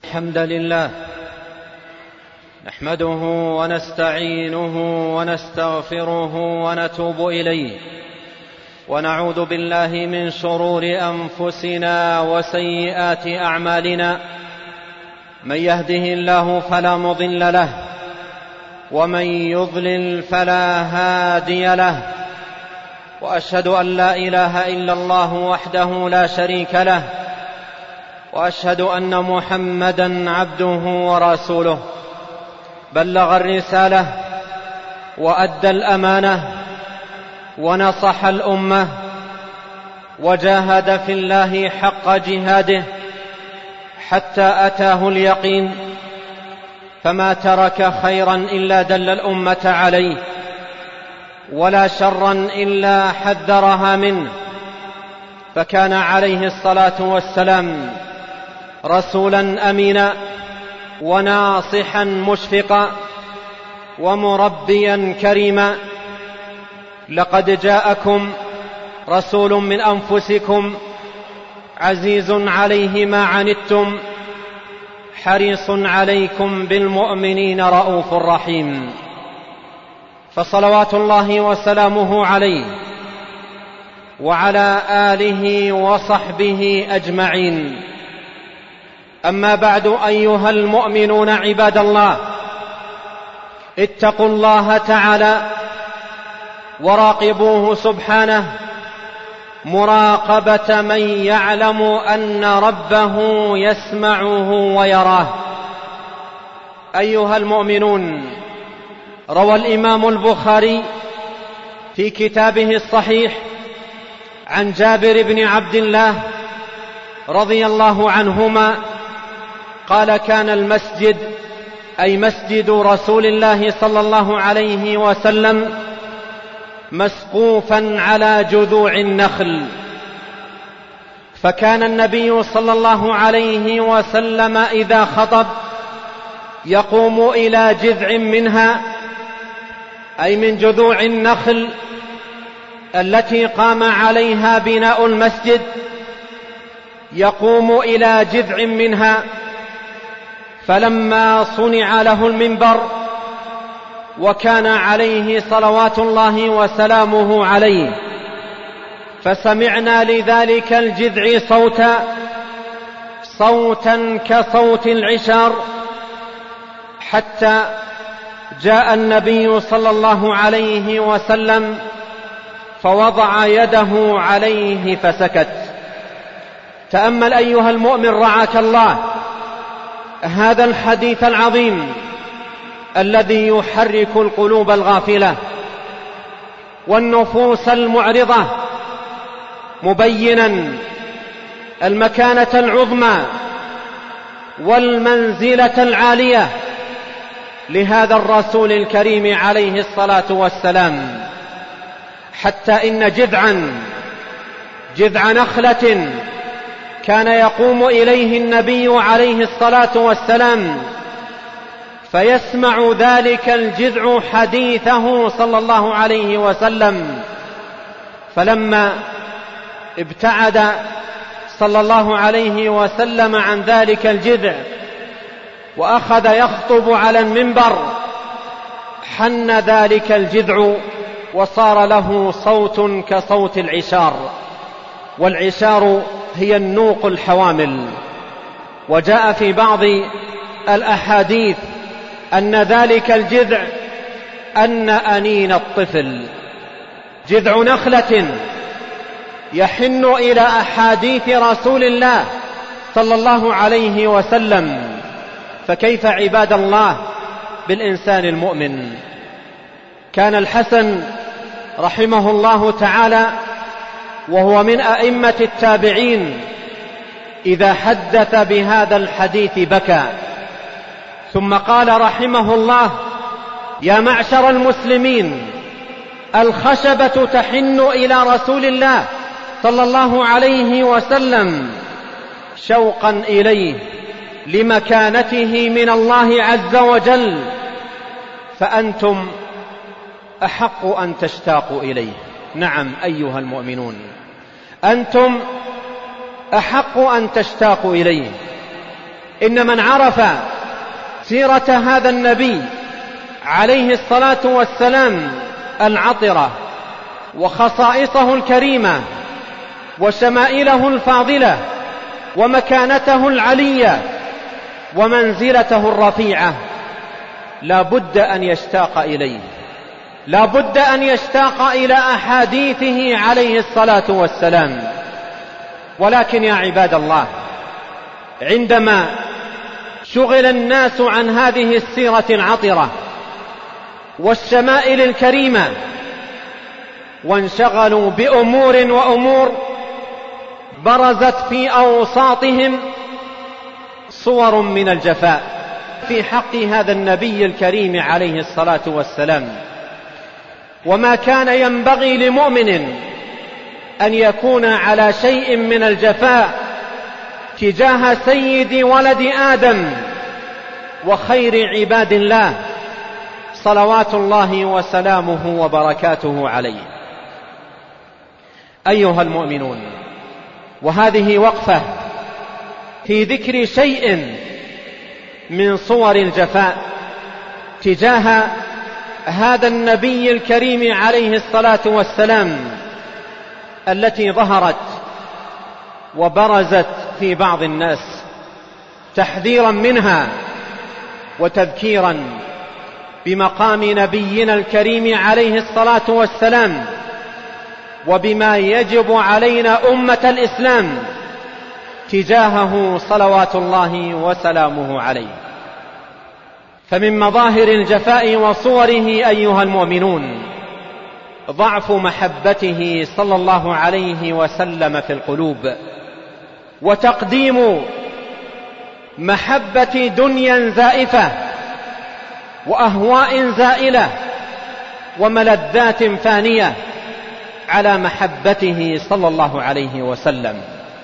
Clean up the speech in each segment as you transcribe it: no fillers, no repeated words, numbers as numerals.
الحمد لله نحمده ونستعينه ونستغفره ونتوب إليه، ونعوذ بالله من شرور أنفسنا وسيئات أعمالنا. من يهده الله فلا مضل له، ومن يضلل فلا هادي له، وأشهد أن لا إله إلا الله وحده لا شريك له، وأشهد أن محمدًا عبده ورسوله. بلغ الرسالة وأدى الأمانة ونصح الأمة، وجاهد في الله حق جهاده حتى أتاه اليقين، فما ترك خيرا إلا دل الأمة عليه، ولا شرا إلا حذرها منه. فكان عليه الصلاة والسلام رسولا أمينا، وناصحا مشفقا، ومربيا كريما. لقد جاءكم رسول من أنفسكم عزيز عليه ما عنتم، حريص عليكم بالمؤمنين رؤوف رحيم. فصلوات الله وسلامه عليه وعلى آله وصحبه أجمعين. أما بعد، أيها المؤمنون عباد الله، اتقوا الله تعالى وراقبوه سبحانه مراقبة من يعلم أن ربه يسمعه ويراه. أيها المؤمنون، روى الإمام البخاري في كتابه الصحيح عن جابر بن عبد الله رضي الله عنهما قال: كان المسجد، أي مسجد رسول الله صلى الله عليه وسلم، مسقوفا على جذوع النخل، فكان النبي صلى الله عليه وسلم إذا خطب يقوم إلى جذع منها، أي من جذوع النخل التي قام عليها بناء المسجد، يقوم إلى جذع منها. فلما صنع له المنبر وكان عليه صلوات الله وسلامه عليه، فسمعنا لذلك الجذع صوتا كصوت العشار، حتى جاء النبي صلى الله عليه وسلم فوضع يده عليه فسكت. تأمل أيها المؤمن رعاك الله هذا الحديث العظيم الذي يحرك القلوب الغافلة والنفوس المعرضة، مبينا المكانة العظمى والمنزلة العالية لهذا الرسول الكريم عليه الصلاة والسلام، حتى إن جذع نخلة كان يقوم إليه النبي عليه الصلاة والسلام، فيسمع ذلك الجذع حديثه صلى الله عليه وسلم. فلما ابتعد صلى الله عليه وسلم عن ذلك الجذع وأخذ يخطب على المنبر، حن ذلك الجذع وصار له صوت كصوت العشار، والعشار هي النوق الحوامل. وجاء في بعض الأحاديث أن ذلك الجذع أن أنين الطفل، جذع نخلة يحن إلى أحاديث رسول الله صلى الله عليه وسلم. فكيف عباد الله بالإنسان المؤمن؟ كان الحسن رحمه الله تعالى وهو من أئمة التابعين إذا حدث بهذا الحديث بكى، ثم قال رحمه الله: يا معشر المسلمين، الخشبة تحن إلى رسول الله صلى الله عليه وسلم شوقا إليه لمكانته من الله عز وجل، فأنتم أحق أن تشتاقوا إليه. نعم أيها المؤمنون، أنتم أحق أن تشتاقوا إليه. إن من عرف سيرة هذا النبي عليه الصلاة والسلام العطرة وخصائصه الكريمة وشمائله الفاضلة ومكانته العلية ومنزلته الرفيعة لا بد أن يشتاق إليه، لا بد أن يشتاق إلى أحاديثه عليه الصلاة والسلام. ولكن يا عباد الله، عندما شغل الناس عن هذه السيرة العطرة والشمائل الكريمة وانشغلوا بأمور برزت في أوساطهم صور من الجفاء في حق هذا النبي الكريم عليه الصلاة والسلام. وما كان ينبغي لمؤمن أن يكون على شيء من الجفاء تجاه سيد ولد آدم وخير عباد الله صلوات الله وسلامه وبركاته عليه. أيها المؤمنون، وهذه وقفة في ذكر شيء من صور الجفاء تجاه هذا النبي الكريم عليه الصلاة والسلام التي ظهرت وبرزت في بعض الناس، تحذيرا منها وتذكيرا بمقام نبينا الكريم عليه الصلاة والسلام وبما يجب علينا أمة الإسلام تجاهه صلوات الله وسلامه عليه. فمن مظاهر الجفاء وصوره أيها المؤمنون ضعف محبته صلى الله عليه وسلم في القلوب، وتقديم محبة دنيا زائفة وأهواء زائلة وملذات فانية على محبته صلى الله عليه وسلم.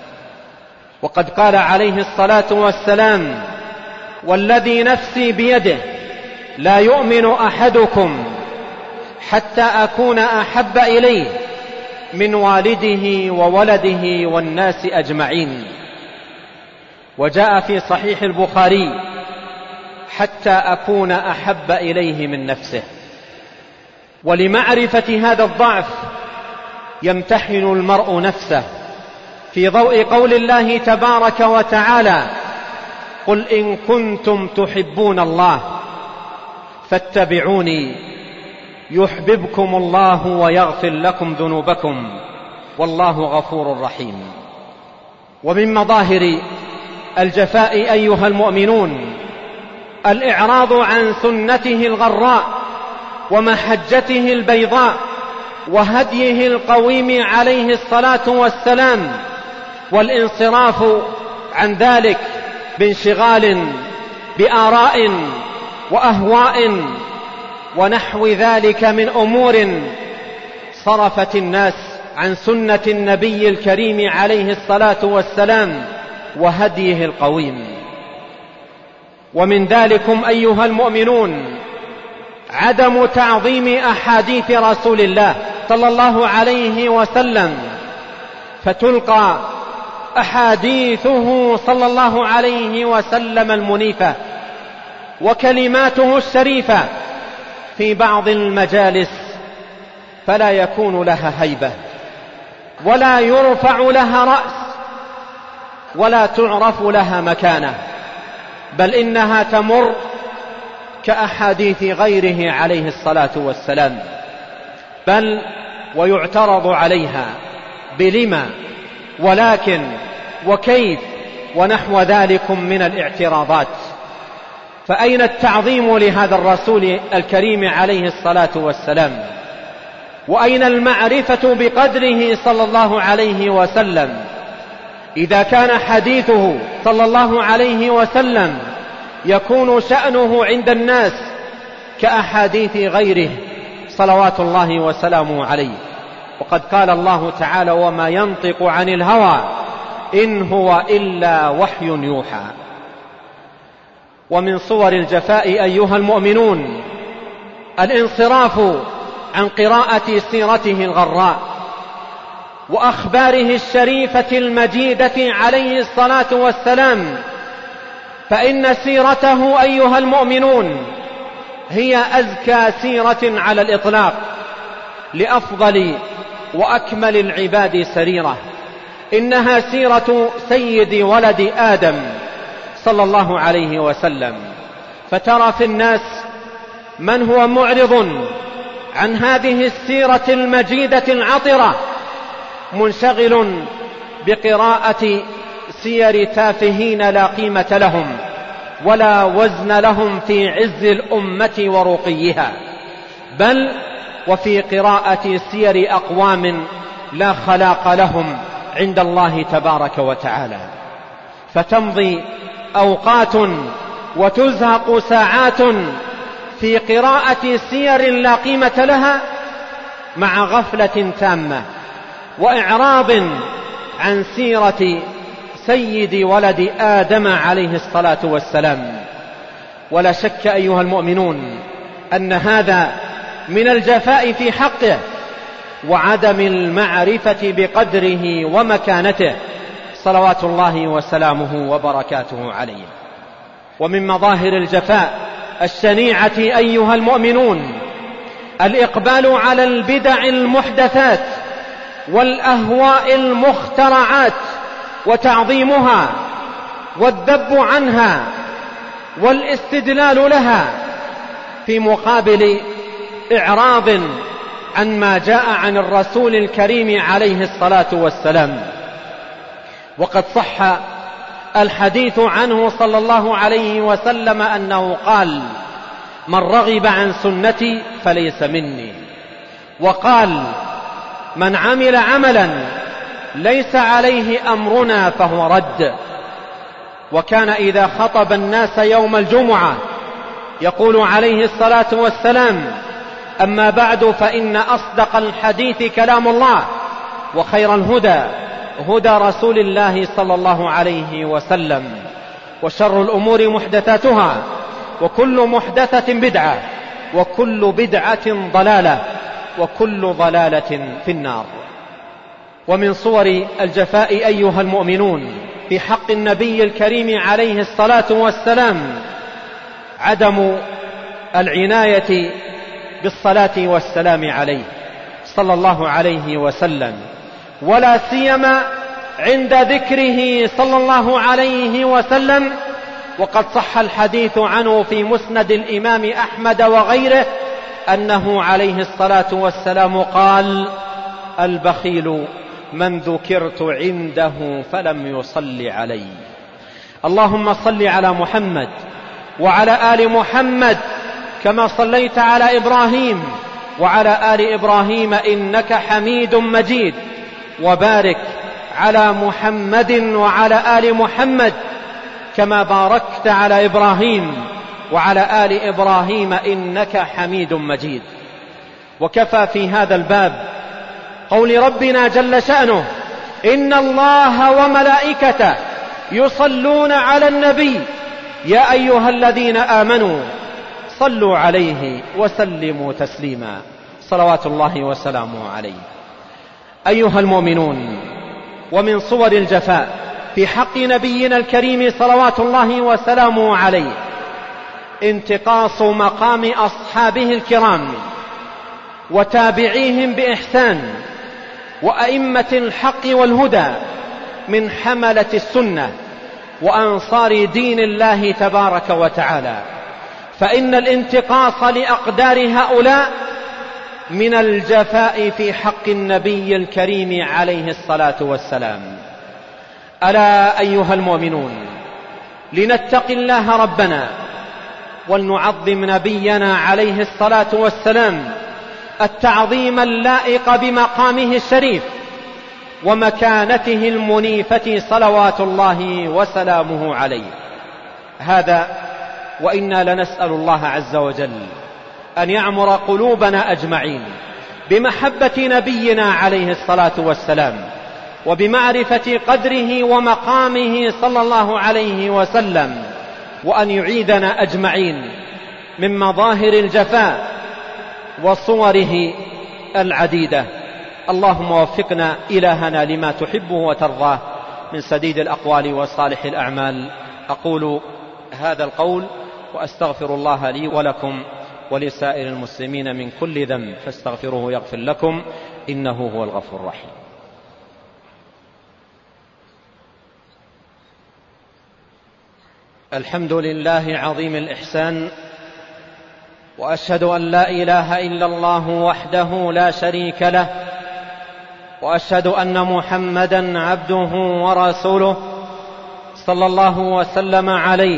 وقد قال عليه الصلاة والسلام: والذي نفسي بيده لا يؤمن أحدكم حتى أكون أحب إليه من والده وولده والناس أجمعين. وجاء في صحيح البخاري: حتى أكون أحب إليه من نفسه. ولمعرفة هذا الضعف يمتحن المرء نفسه في ضوء قول الله تبارك وتعالى: قل إن كنتم تحبون الله فاتبعوني يحببكم الله ويغفر لكم ذنوبكم والله غفور رحيم. ومن مظاهر الجفاء أيها المؤمنون الإعراض عن سنته الغراء ومحجته البيضاء وهديه القويم عليه الصلاة والسلام، والانصراف عن ذلك بانشغال بآراء وأهواء ونحو ذلك من أمور صرفت الناس عن سنة النبي الكريم عليه الصلاة والسلام وهديه القويم. ومن ذلكم أيها المؤمنون عدم تعظيم أحاديث رسول الله صلى الله عليه وسلم، فتلقى أحاديثه صلى الله عليه وسلم المنيفة وكلماته الشريفة في بعض المجالس فلا يكون لها هيبة ولا يرفع لها رأس ولا تعرف لها مكانة، بل إنها تمر كأحاديث غيره عليه الصلاة والسلام، بل ويعترض عليها بلما ولكن وكيف ونحو ذلك من الاعتراضات. فأين التعظيم لهذا الرسول الكريم عليه الصلاة والسلام؟ وأين المعرفة بقدره صلى الله عليه وسلم إذا كان حديثه صلى الله عليه وسلم يكون شأنه عند الناس كأحاديث غيره صلوات الله وسلامه عليه؟ وقد قال الله تعالى: وما ينطق عن الهوى إن هو إلا وحي يوحى. ومن صور الجفاء أيها المؤمنون الانصراف عن قراءة سيرته الغراء وأخباره الشريفة المجيدة عليه الصلاة والسلام فإن سيرته أيها المؤمنون هي أزكى سيرة على الإطلاق لأفضل وأكمل العباد سريرة. إنها سيرة سيد ولد آدم صلى الله عليه وسلم. فترى في الناس من هو معرض عن هذه السيرة المجيدة العطرة، منشغل بقراءة سير تافهين لا قيمة لهم ولا وزن لهم في عز الأمة ورقيها، بل وفي قراءة سير أقوام لا خلاق لهم عند الله تبارك وتعالى. فتمضي أوقات وتزهق ساعات في قراءة سير لا قيمة لها مع غفلة تامة وإعراض عن سيرة سيد ولد آدم عليه الصلاة والسلام. ولا شك أيها المؤمنون أن هذا من الجفاء في حقه وعدم المعرفة بقدره ومكانته صلوات الله وسلامه وبركاته عليه. ومن مظاهر الجفاء الشنيعة أيها المؤمنون الإقبال على البدع المحدثات والأهواء المخترعات وتعظيمها والذب عنها والاستدلال لها، في مقابل إعراض عن ما جاء عن الرسول الكريم عليه الصلاة والسلام. وقد صح الحديث عنه صلى الله عليه وسلم أنه قال: من رغب عن سنتي فليس مني. وقال: من عمل عملا ليس عليه أمرنا فهو رد. وكان إذا خطب الناس يوم الجمعة يقول عليه الصلاة والسلام: أما بعد فإن أصدق الحديث كلام الله، وخير الهدى هدى رسول الله صلى الله عليه وسلم، وشر الأمور محدثاتها، وكل محدثة بدعة، وكل بدعة ضلالة، وكل ضلالة في النار. ومن صور الجفاء أيها المؤمنون في حق النبي الكريم عليه الصلاة والسلام عدم العناية بالصلاة والسلام عليه صلى الله عليه وسلم، ولا سيما عند ذكره صلى الله عليه وسلم. وقد صح الحديث عنه في مسند الإمام أحمد وغيره أنه عليه الصلاة والسلام قال: البخيل من ذكرت عنده فلم يصل علي. اللهم صل على محمد وعلى آل محمد كما صليت على إبراهيم وعلى آل إبراهيم إنك حميد مجيد، وبارك على محمد وعلى آل محمد كما باركت على إبراهيم وعلى آل إبراهيم إنك حميد مجيد. وكفى في هذا الباب قول ربنا جل شأنه: إن الله وملائكته يصلون على النبي يا أيها الذين آمنوا صلوا عليه وسلموا تسليما، صلوات الله وسلامه عليه. أيها المؤمنون، ومن صور الجفاء في حق نبينا الكريم صلوات الله وسلامه عليه انتقاص مقام أصحابه الكرام وتابعيهم بإحسان وأئمة الحق والهدى من حملة السنة وأنصار دين الله تبارك وتعالى. فإن الانتقاص لأقدار هؤلاء من الجفاء في حق النبي الكريم عليه الصلاة والسلام. ألا أيها المؤمنون، لنتقي الله ربنا ولنعظم نبينا عليه الصلاة والسلام التعظيم اللائق بمقامه الشريف ومكانته المنيفة صلوات الله وسلامه عليه. هذا وإنا لنسأل الله عز وجل أن يعمر قلوبنا أجمعين بمحبة نبينا عليه الصلاة والسلام وبمعرفة قدره ومقامه صلى الله عليه وسلم، وأن يعيدنا أجمعين من مظاهر الجفاء وصوره العديدة. اللهم وفقنا إلهنا لما تحبه وترضاه من سديد الأقوال وصالح الأعمال. أقول هذا القول وأستغفر الله لي ولكم ولسائر المسلمين من كل ذنب فاستغفروه يغفر لكم إنه هو الغفور الرحيم. الحمد لله عظيم الإحسان، وأشهد أن لا إله إلا الله وحده لا شريك له، وأشهد أن محمدا عبده ورسوله صلى الله وسلم عليه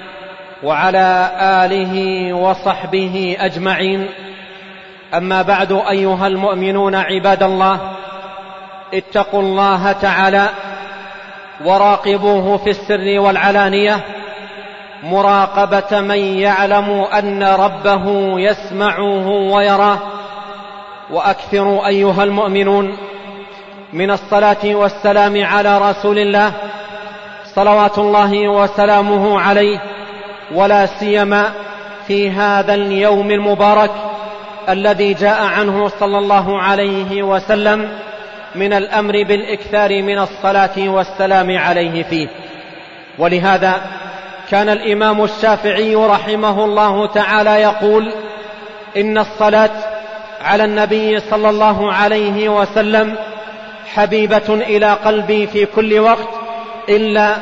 وعلى آله وصحبه أجمعين. أما بعد، أيها المؤمنون عباد الله، اتقوا الله تعالى وراقبوه في السر والعلانية مراقبة من يعلم أن ربه يسمعه ويراه. وأكثروا أيها المؤمنون من الصلاة والسلام على رسول الله صلوات الله وسلامه عليه، ولا سيما في هذا اليوم المبارك الذي جاء عنه صلى الله عليه وسلم من الأمر بالإكثار من الصلاة والسلام عليه فيه. ولهذا كان الإمام الشافعي رحمه الله تعالى يقول: إن الصلاة على النبي صلى الله عليه وسلم حبيبة إلى قلبي في كل وقت، إلا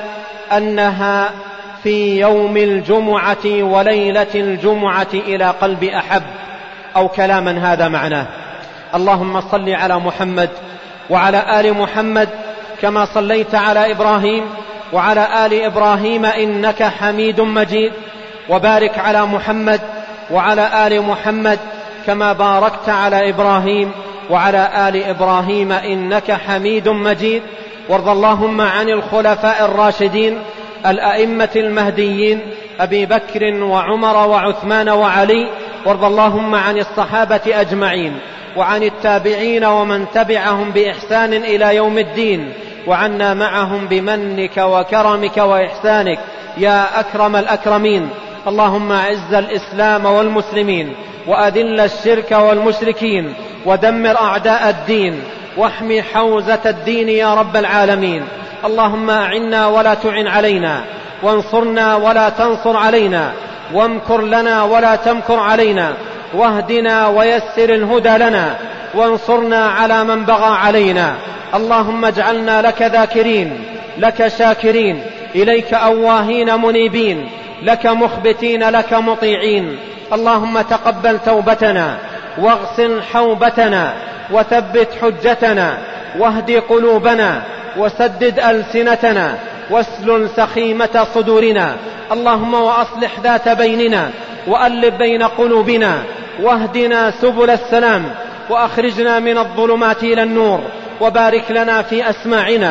أنها في يوم الجمعة وليلة الجمعة إلى قلبي أحب، أو كلاما هذا معناه. اللهم صل على محمد وعلى آل محمد كما صليت على إبراهيم وعلى آل إبراهيم إنك حميد مجيد، وبارك على محمد وعلى آل محمد كما باركت على إبراهيم وعلى آل إبراهيم إنك حميد مجيد. وارض اللهم عن الخلفاء الراشدين الأئمة المهديين أبي بكر وعمر وعثمان وعلي، وارض اللهم عن الصحابة أجمعين وعن التابعين ومن تبعهم بإحسان إلى يوم الدين، وعنا معهم بمنك وكرمك وإحسانك يا أكرم الأكرمين. اللهم أعز الإسلام والمسلمين، وأذل الشرك والمشركين، ودمر أعداء الدين، واحمي حوزة الدين يا رب العالمين. اللهم أعنا ولا تعن علينا، وانصرنا ولا تنصر علينا، وامكر لنا ولا تمكر علينا، واهدنا ويسر الهدى لنا، وانصرنا على من بغى علينا. اللهم اجعلنا لك ذاكرين، لك شاكرين، إليك أواهين منيبين، لك مخبتين، لك مطيعين. اللهم تقبل توبتنا، واغسل حوبتنا، وثبت حجتنا، واهد قلوبنا، وسدد ألسنتنا، واسلل سخيمة صدورنا. اللهم وأصلح ذات بيننا، وألف بين قلوبنا، واهدنا سبل السلام، وأخرجنا من الظلمات إلى النور، وبارك لنا في أسماعنا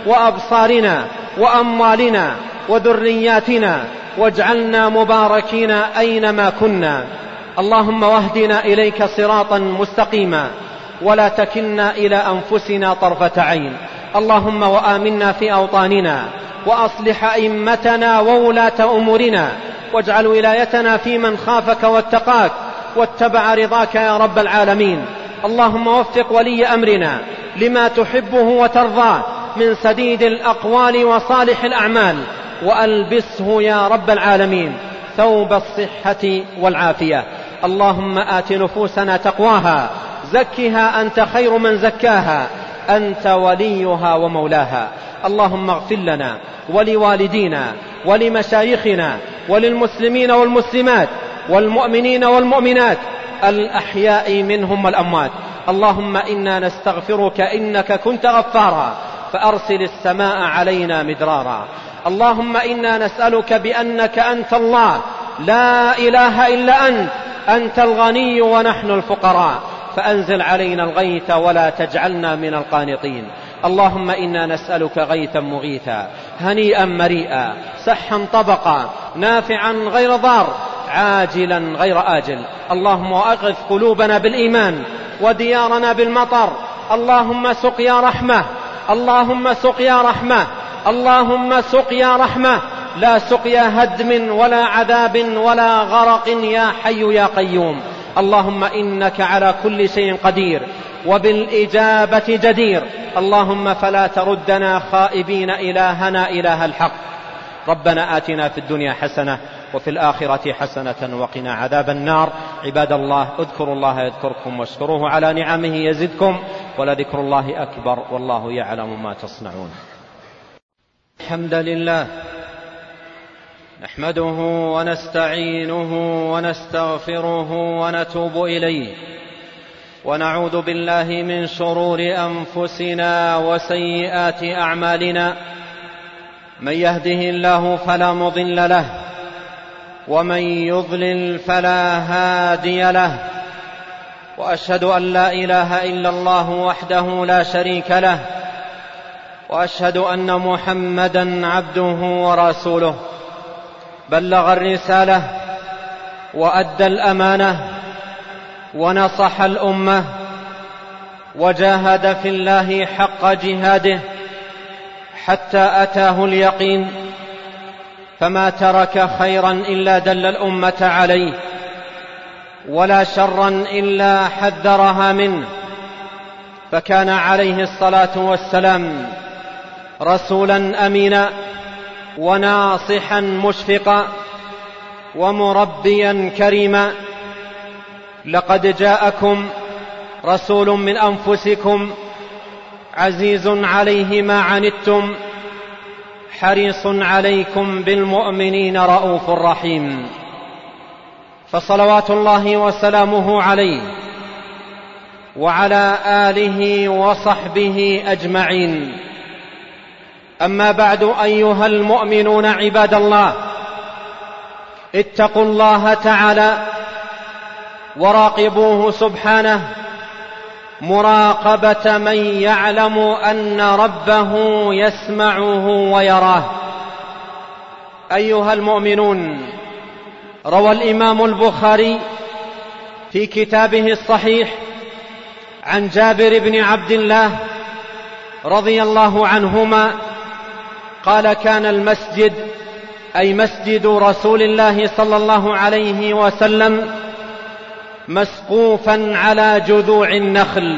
وأبصارنا وأموالنا وذرياتنا، واجعلنا مباركين أينما كنا. اللهم واهدنا إليك صراطا مستقيما، ولا تكلنا إلى أنفسنا طرفة عين. اللهم وآمنا في أوطاننا، وأصلح أئمتنا وولاة أمورنا، واجعل ولايتنا في من خافك واتقاك واتبع رضاك يا رب العالمين. اللهم وفق ولي أمرنا لما تحبه وترضاه من سديد الأقوال وصالح الأعمال، وألبسه يا رب العالمين ثوب الصحة والعافية. اللهم آت نفوسنا تقواها، زكها أنت خير من زكاها، أنت وليها ومولاها. اللهم اغفر لنا ولوالدينا ولمشايخنا وللمسلمين والمسلمات والمؤمنين والمؤمنات الأحياء منهم والأموات. اللهم إنا نستغفرك إنك كنت غفارا فأرسل السماء علينا مدرارا. اللهم إنا نسألك بأنك أنت الله لا إله إلا أنت، أنت الغني ونحن الفقراء، فأنزل علينا الغيث ولا تجعلنا من القانطين. اللهم إنا نسألك غيثا مغيثا، هنيئا مريئا، سحا طبقا، نافعا غير ضار، عاجلا غير آجل. اللهم أغث قلوبنا بالإيمان، وديارنا بالمطر. اللهم سقيا رحمة، اللهم سقيا رحمة، اللهم سقيا رحمة، لا سقيا هدم ولا عذاب ولا غرق يا حي يا قيوم. اللهم إنك على كل شيء قدير وبالإجابة جدير. اللهم فلا تردنا خائبين إلهنا إله الحق، ربنا آتنا في الدنيا حسنة وفي الآخرة حسنة وقنا عذاب النار. عباد الله، اذكروا الله يذكركم واشكروه على نعمه يزدكم، ولذكر الله أكبر والله يعلم ما تصنعون. الحمد لله نحمده ونستعينه ونستغفره ونتوب إليه، ونعوذ بالله من شرور أنفسنا وسيئات أعمالنا، من يهده الله فلا مضل له ومن يضلل فلا هادي له، وأشهد أن لا إله إلا الله وحده لا شريك له، وأشهد أن محمدا عبده ورسوله، بلغ الرسالة وأدى الأمانة ونصح الأمة وجاهد في الله حق جهاده حتى أتاه اليقين، فما ترك خيرا إلا دل الأمة عليه، ولا شرا إلا حذرها منه، فكان عليه الصلاة والسلام رسولا أمينا وناصحا مشفقا ومربيا كريما. لقد جاءكم رسول من أنفسكم عزيز عليه ما عنتم حريص عليكم بالمؤمنين رؤوف رحيم. فصلوات الله وسلامه عليه وعلى آله وصحبه أجمعين. أما بعد، أيها المؤمنون عباد الله، اتقوا الله تعالى وراقبوه سبحانه مراقبة من يعلم أن ربه يسمعه ويراه. أيها المؤمنون، روى الإمام البخاري في كتابه الصحيح عن جابر بن عبد الله رضي الله عنهما قال: كان المسجد، أي مسجد رسول الله صلى الله عليه وسلم، مسقوفا على جذوع النخل،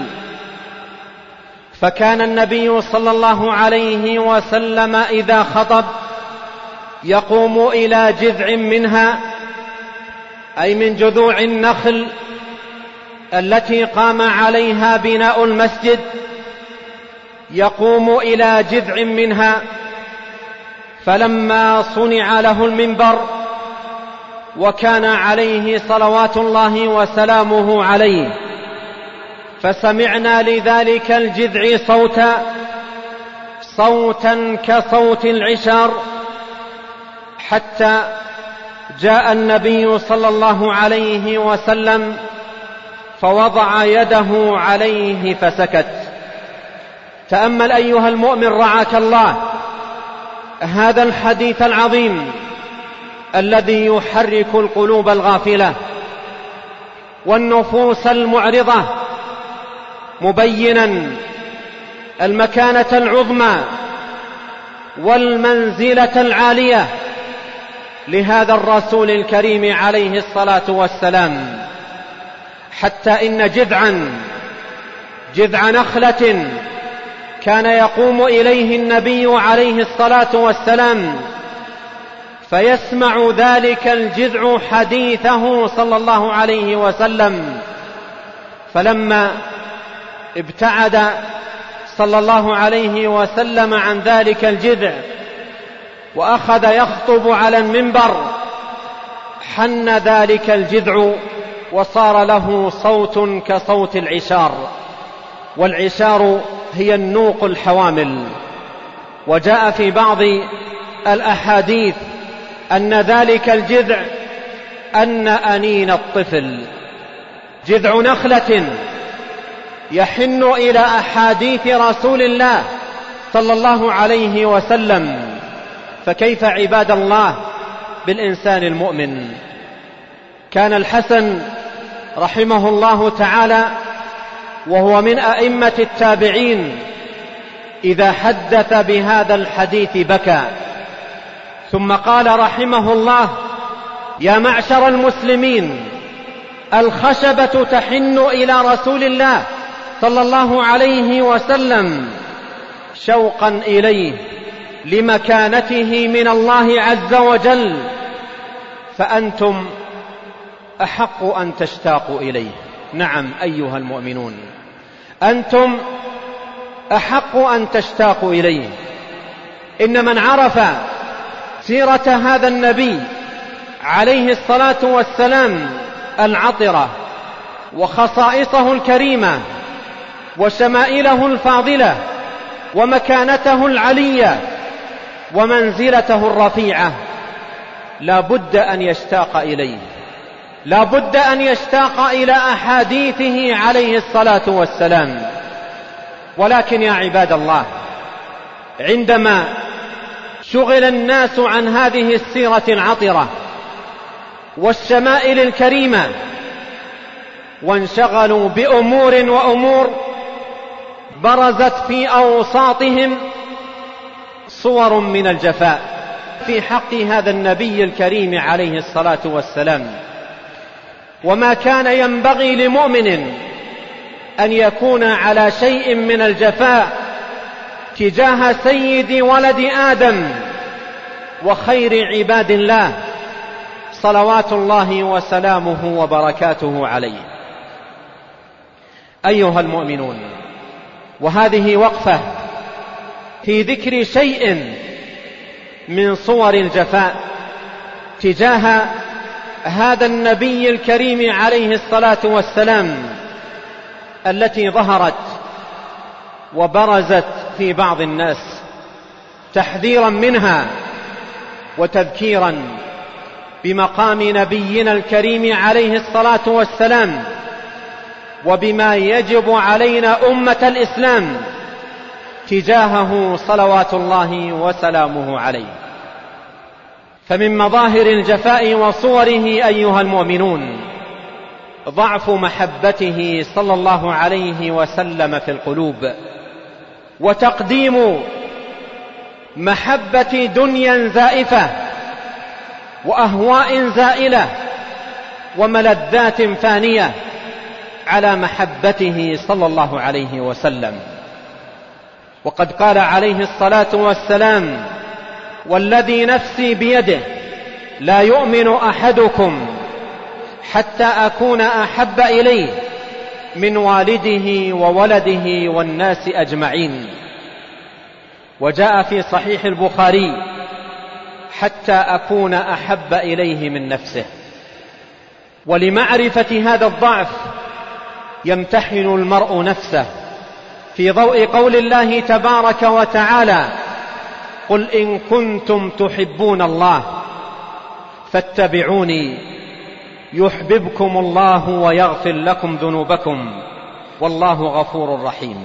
فكان النبي صلى الله عليه وسلم إذا خطب يقوم إلى جذع منها، أي من جذوع النخل التي قام عليها بناء المسجد، يقوم إلى جذع منها. فلما صنع له المنبر وكان عليه صلوات الله وسلامه عليه، فسمعنا لذلك الجذع صوتا كصوت العشار، حتى جاء النبي صلى الله عليه وسلم فوضع يده عليه فسكت. تأمل أيها المؤمن رعاك الله هذا الحديث العظيم الذي يحرك القلوب الغافلة والنفوس المعرضة، مبينا المكانة العظمى والمنزلة العالية لهذا الرسول الكريم عليه الصلاة والسلام، حتى إن جذع نخلة كان يقوم إليه النبي عليه الصلاة والسلام، فيسمع ذلك الجذع حديثه صلى الله عليه وسلم. فلما ابتعد صلى الله عليه وسلم عن ذلك الجذع وأخذ يخطب على المنبر، حن ذلك الجذع وصار له صوت كصوت العشار، والعشار هي النوق الحوامل. وجاء في بعض الأحاديث أن ذلك الجذع أن أنين الطفل، جذع نخلة يحن إلى أحاديث رسول الله صلى الله عليه وسلم. فكيف عباد الله بالإنسان المؤمن؟ كان الحسن رحمه الله تعالى وهو من أئمة التابعين إذا حدث بهذا الحديث بكى، ثم قال رحمه الله: يا معشر المسلمين، الخشبة تحن إلى رسول الله صلى الله عليه وسلم شوقا إليه لمكانته من الله عز وجل، فأنتم أحق أن تشتاقوا إليه. نعم أيها المؤمنون، أنتم أحق أن تشتاقوا إليه. إن من عرف سيرة هذا النبي عليه الصلاة والسلام العطرة وخصائصه الكريمة وشمائله الفاضلة ومكانته العلية ومنزلته الرفيعة، لا بد أن يشتاق إليه، لا بد أن يشتاق إلى أحاديثه عليه الصلاة والسلام. ولكن يا عباد الله، عندما شغل الناس عن هذه السيرة العطرة والشمائل الكريمة وانشغلوا بأمور برزت في أوساطهم صور من الجفاء في حق هذا النبي الكريم عليه الصلاة والسلام. وما كان ينبغي لمؤمن أن يكون على شيء من الجفاء تجاه سيد ولد آدم وخير عباد الله صلوات الله وسلامه وبركاته عليه. أيها المؤمنون، وهذه وقفة في ذكر شيء من صور الجفاء تجاه هذا النبي الكريم عليه الصلاة والسلام التي ظهرت وبرزت في بعض الناس، تحذيرا منها وتذكيرا بمقام نبينا الكريم عليه الصلاة والسلام وبما يجب علينا أمة الإسلام تجاهه صلوات الله وسلامه عليه. فمن مظاهر الجفاء وصوره أيها المؤمنون ضعف محبته صلى الله عليه وسلم في القلوب، وتقديم محبة دنيا زائفة وأهواء زائلة وملذات فانية على محبته صلى الله عليه وسلم. وقد قال عليه الصلاة والسلام: والذي نفسي بيده لا يؤمن أحدكم حتى أكون أحب إليه من والده وولده والناس أجمعين. وجاء في صحيح البخاري: حتى أكون أحب إليه من نفسه. ولمعرفة هذا الضعف يمتحن المرء نفسه في ضوء قول الله تبارك وتعالى: قل إن كنتم تحبون الله فاتبعوني يحببكم الله ويغفر لكم ذنوبكم والله غفور رحيم.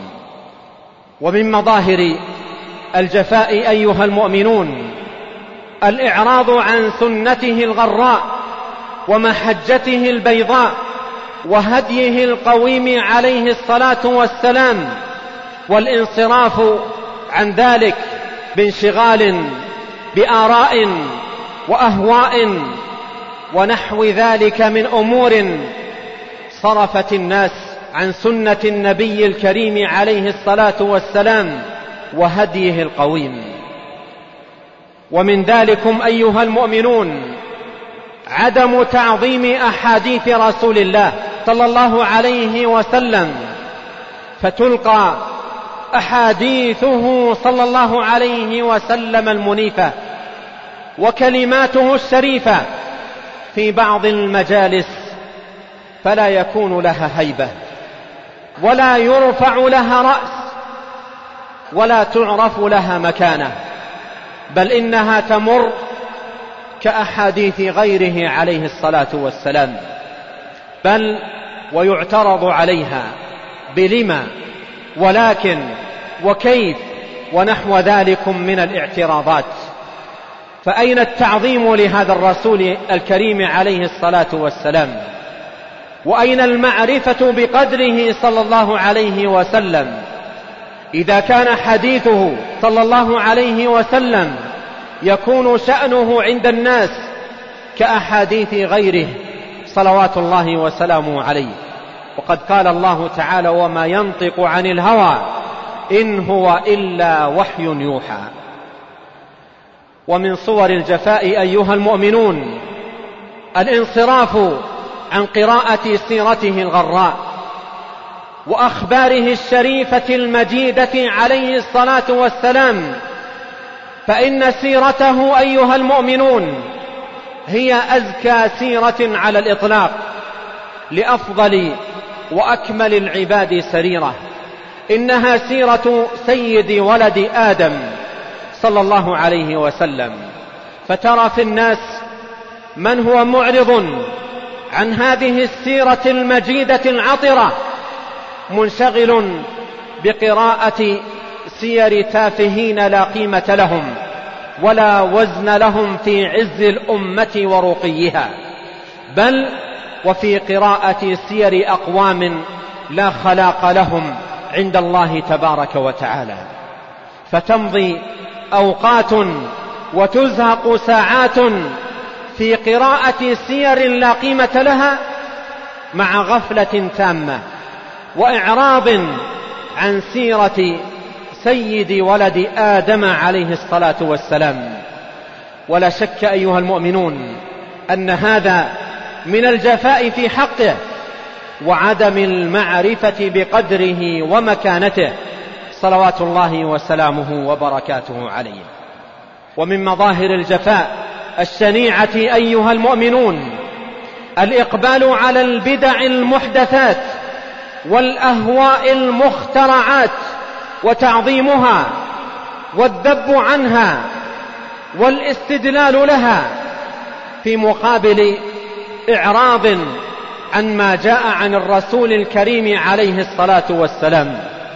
ومن مظاهر الجفاء أيها المؤمنون الإعراض عن سنته الغراء ومحجته البيضاء وهديه القويم عليه الصلاة والسلام، والانصراف عن ذلك بانشغال بآراء وأهواء ونحو ذلك من أمور صرفت الناس عن سنة النبي الكريم عليه الصلاة والسلام وهديه القويم. ومن ذلكم أيها المؤمنون عدم تعظيم أحاديث رسول الله صلى الله عليه وسلم، فتلقى أحاديثه صلى الله عليه وسلم المنيفة وكلماته الشريفة في بعض المجالس فلا يكون لها هيبة ولا يرفع لها رأس ولا تعرف لها مكانة، بل إنها تمر كأحاديث غيره عليه الصلاة والسلام، بل ويعترض عليها بلما ولكن وكيف ونحو ذلك من الاعتراضات. فأين التعظيم لهذا الرسول الكريم عليه الصلاة والسلام؟ وأين المعرفة بقدره صلى الله عليه وسلم إذا كان حديثه صلى الله عليه وسلم يكون شأنه عند الناس كأحاديث غيره صلوات الله وسلامه عليه؟ وقد قال الله تعالى: وما ينطق عن الهوى إن هو إلا وحي يوحى. ومن صور الجفاء أيها المؤمنون الانصراف عن قراءة سيرته الغراء وأخباره الشريفة المجيدة عليه الصلاة والسلام، فإن سيرته أيها المؤمنون هي أزكى سيرة على الإطلاق لأفضل وأكمل العباد سريرة. إنها سيرة سيد ولد آدم صلى الله عليه وسلم، فترى في الناس من هو معرض عن هذه السيرة المجيدة العطرة منشغل بقراءة سير تافهين لا قيمة لهم ولا وزن لهم في عز الأمة ورقيها، بل وفي قراءة سير أقوام لا خلاق لهم عند الله تبارك وتعالى. فتمضي أوقات وتزهق ساعات في قراءة سير لا قيمة لها مع غفلة تامة وإعراض عن سيرة سيد ولد آدم عليه الصلاة والسلام. ولا شك أيها المؤمنون أن هذا من الجفاء في حقه وعدم المعرفة بقدره ومكانته صلوات الله وسلامه وبركاته عليه. ومن مظاهر الجفاء الشنيعة أيها المؤمنون الإقبال على البدع المحدثات والأهواء المخترعات وتعظيمها والذب عنها والاستدلال لها في مقابل إعراض عن ما جاء عن الرسول الكريم عليه الصلاة والسلام.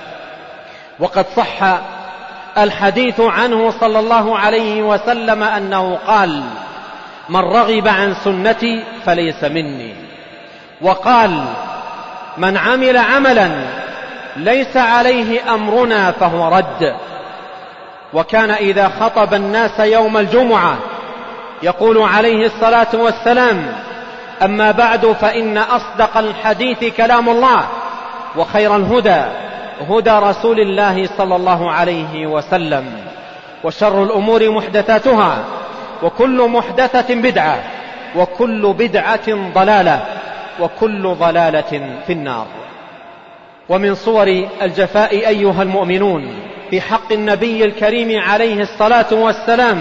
وقد صح الحديث عنه صلى الله عليه وسلم أنه قال: من رغب عن سنتي فليس مني. وقال: من عمل عملا ليس عليه أمرنا فهو رد. وكان إذا خطب الناس يوم الجمعة يقول عليه الصلاة والسلام: أما بعد فإن أصدق الحديث كلام الله، وخير الهدى هدى رسول الله صلى الله عليه وسلم، وشر الأمور محدثاتها، وكل محدثة بدعة، وكل بدعة ضلالة، وكل ضلالة في النار. ومن صور الجفاء أيها المؤمنون في حق النبي الكريم عليه الصلاة والسلام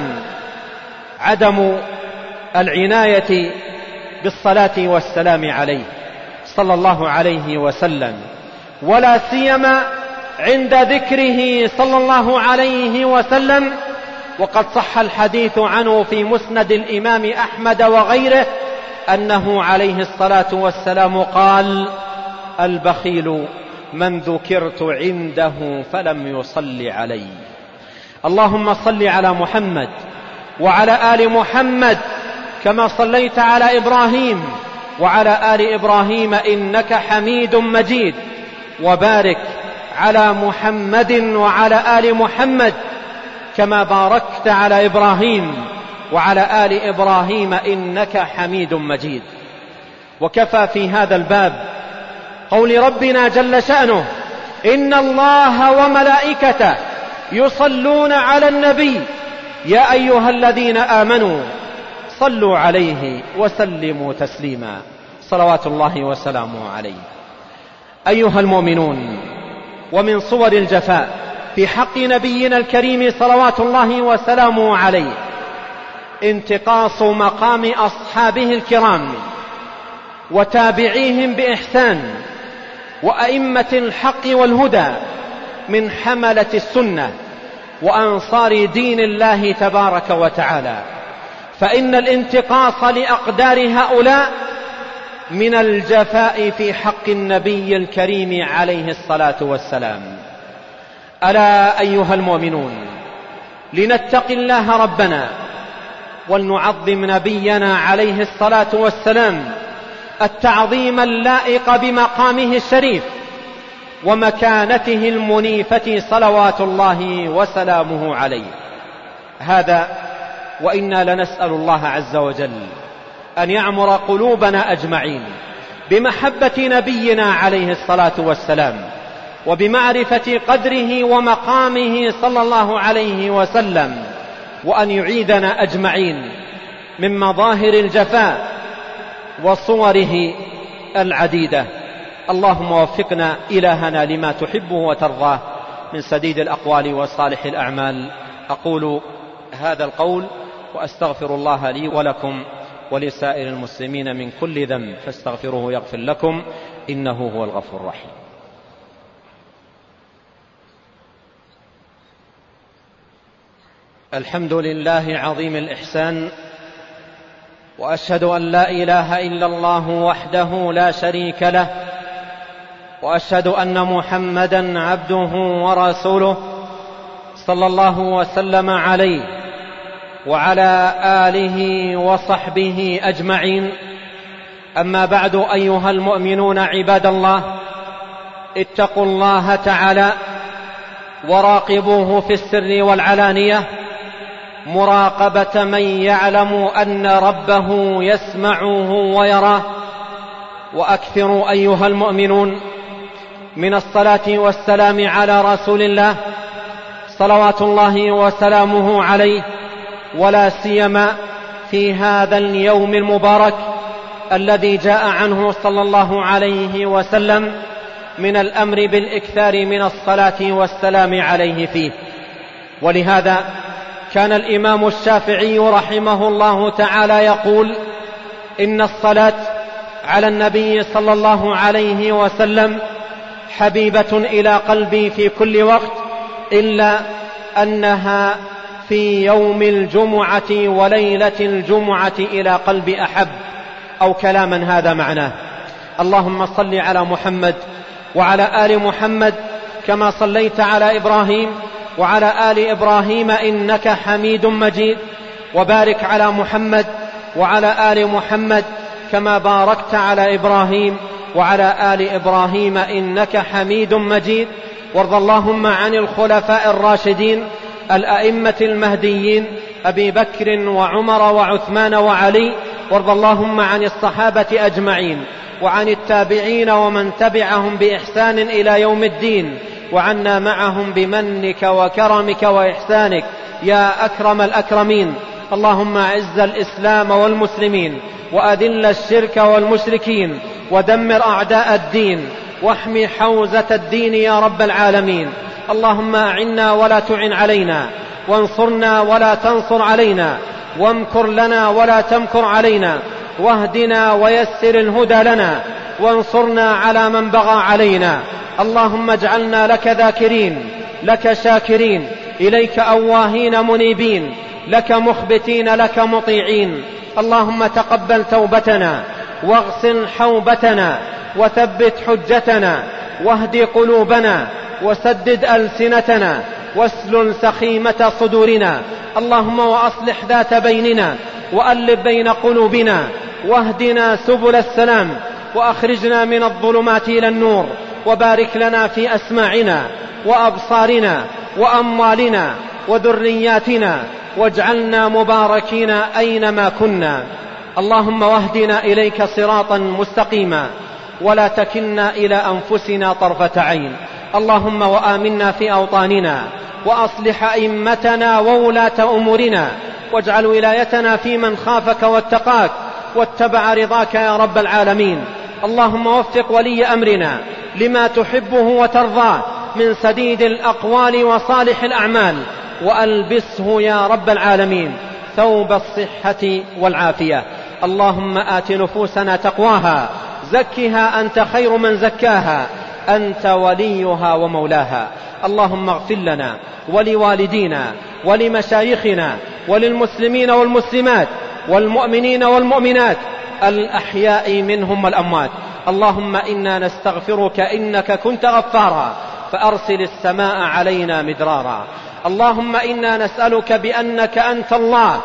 عدم العناية بالصلاة والسلام عليه صلى الله عليه وسلم، ولا سيما عند ذكره صلى الله عليه وسلم. وقد صح الحديث عنه في مسند الإمام أحمد وغيره أنه عليه الصلاة والسلام قال: البخيل من ذكرت عنده فلم يصل علي. اللهم صل على محمد وعلى آل محمد كما صليت على إبراهيم وعلى آل إبراهيم إنك حميد مجيد، وبارك على محمد وعلى آل محمد كما باركت على إبراهيم وعلى آل إبراهيم إنك حميد مجيد. وكفى في هذا الباب قول ربنا جل شأنه: إن الله وملائكته يصلون على النبي يا أيها الذين آمنوا صلوا عليه وسلموا تسليما، صلوات الله وسلامه عليه. أيها المؤمنون، ومن صور الجفاء في حق نبينا الكريم صلوات الله وسلامه عليه انتقاص مقام أصحابه الكرام وتابعيهم بإحسان وأئمة الحق والهدى من حملة السنة وأنصار دين الله تبارك وتعالى، فإن الانتقاص لأقدار هؤلاء من الجفاء في حق النبي الكريم عليه الصلاة والسلام. ألا أيها المؤمنون، لنتق الله ربنا ولنعظم نبينا عليه الصلاة والسلام التعظيم اللائق بمقامه الشريف ومكانته المنيفة صلوات الله وسلامه عليه. هذا وإنا لنسأل الله عز وجل أن يعمر قلوبنا أجمعين بمحبة نبينا عليه الصلاة والسلام وبمعرفة قدره ومقامه صلى الله عليه وسلم، وأن يعيدنا أجمعين من مظاهر الجفاء وصوره العديدة. اللهم وفقنا إلهنا لما تحبه وترضاه من سديد الأقوال وصالح الأعمال. أقول هذا القول وأستغفر الله لي ولكم ولسائر المسلمين من كل ذنب فاستغفروه يغفر لكم إنه هو الغفور الرحيم. الحمد لله عظيم الإحسان، وأشهد أن لا إله إلا الله وحده لا شريك له، وأشهد أن محمدا عبده ورسوله صلى الله وسلم عليه وعلى آله وصحبه أجمعين. أما بعد، أيها المؤمنون عباد الله، اتقوا الله تعالى وراقبوه في السر والعلانية مراقبة من يعلم أن ربه يسمعه ويراه. وأكثروا أيها المؤمنون من الصلاة والسلام على رسول الله صلوات الله وسلامه عليه، ولا سيما في هذا اليوم المبارك الذي جاء عنه صلى الله عليه وسلم من الأمر بالإكثار من الصلاة والسلام عليه فيه. ولهذا كان الإمام الشافعي رحمه الله تعالى يقول: إن الصلاة على النبي صلى الله عليه وسلم حبيبة إلى قلبي في كل وقت، إلا أنها في يوم الجمعة وليلة الجمعة إلى قلبي أحب، أو كلاما هذا معناه. اللهم صل على محمد وعلى آل محمد كما صليت على إبراهيم وعلى آل إبراهيم إنك حميد مجيد، وبارك على محمد وعلى آل محمد كما باركت على إبراهيم وعلى آل إبراهيم إنك حميد مجيد. وارض اللهم عن الخلفاء الراشدين الأئمة المهديين أبي بكر وعمر وعثمان وعلي، وارض اللهم عن الصحابة أجمعين وعن التابعين ومن تبعهم بإحسان إلى يوم الدين، وعنا معهم بمنك وكرمك وإحسانك يا أكرم الأكرمين. اللهم أعز الإسلام والمسلمين، وأذل الشرك والمشركين، ودمر أعداء الدين، واحمي حوزة الدين يا رب العالمين. اللهم أعنا ولا تعن علينا، وانصرنا ولا تنصر علينا، وامكر لنا ولا تمكر علينا، واهدنا ويسر الهدى لنا، وانصرنا على من بغى علينا. اللهم اجعلنا لك ذاكرين، لك شاكرين، إليك أواهين منيبين، لك مخبتين، لك مطيعين. اللهم تقبل توبتنا، واغسل حوبتنا، وثبت حجتنا، واهد قلوبنا، وسدد ألسنتنا، واسلل سخيمة صدورنا. اللهم وأصلح ذات بيننا، وألف بين قلوبنا، واهدنا سبل السلام، وأخرجنا من الظلمات إلى النور، وبارك لنا في أسماعنا وأبصارنا وأموالنا وذرياتنا، واجعلنا مباركين أينما كنا. اللهم واهدنا إليك صراطا مستقيما، ولا تكلنا إلى أنفسنا طرفة عين. اللهم وآمنا في أوطاننا، وأصلح أئمتنا وولاة أمورنا، واجعل ولايتنا في من خافك واتقاك واتبع رضاك يا رب العالمين. اللهم وفق ولي أمرنا لما تحبه وترضاه من سديد الأقوال وصالح الأعمال، وألبسه يا رب العالمين ثوب الصحة والعافية. اللهم آت نفوسنا تقواها، زكها أنت خير من زكاها، أنت وليها ومولاها. اللهم اغفر لنا ولوالدينا ولمشايخنا وللمسلمين والمسلمات والمؤمنين والمؤمنات الأحياء منهم والأموات. اللهم إنا نستغفرك إنك كنت غفارا فأرسل السماء علينا مدرارا. اللهم إنا نسألك بأنك أنت الله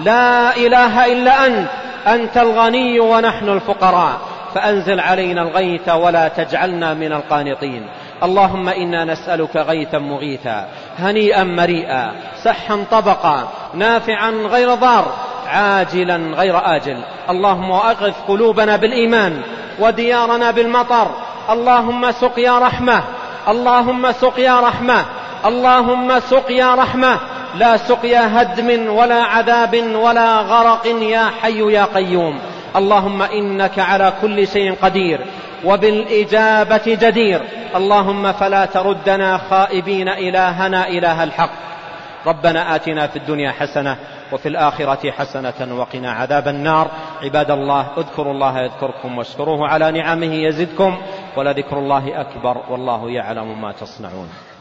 لا إله إلا أنت، أنت الغني ونحن الفقراء، فأنزل علينا الغيث ولا تجعلنا من القانطين. اللهم إنا نسألك غيثا مغيثا، هنيئا مريئا، سحا طبقا، نافعا غير ضار، عاجلا غير آجل. اللهم أغث قلوبنا بالإيمان، وديارنا بالمطر. اللهم سقيا رحمة، اللهم سقيا رحمة، اللهم سقيا رحمة. لا سقيا هدم ولا عذاب ولا غرق يا حي يا قيوم. اللهم إنك على كل شيء قدير وبالإجابة جدير. اللهم فلا تردنا خائبين إلهنا إله الحق. ربنا آتنا في الدنيا حسنة وفي الآخرة حسنة وقنا عذاب النار. عباد الله، اذكروا الله يذكركم واشكروه على نعمه يزدكم، ولذكر الله أكبر والله يعلم ما تصنعون.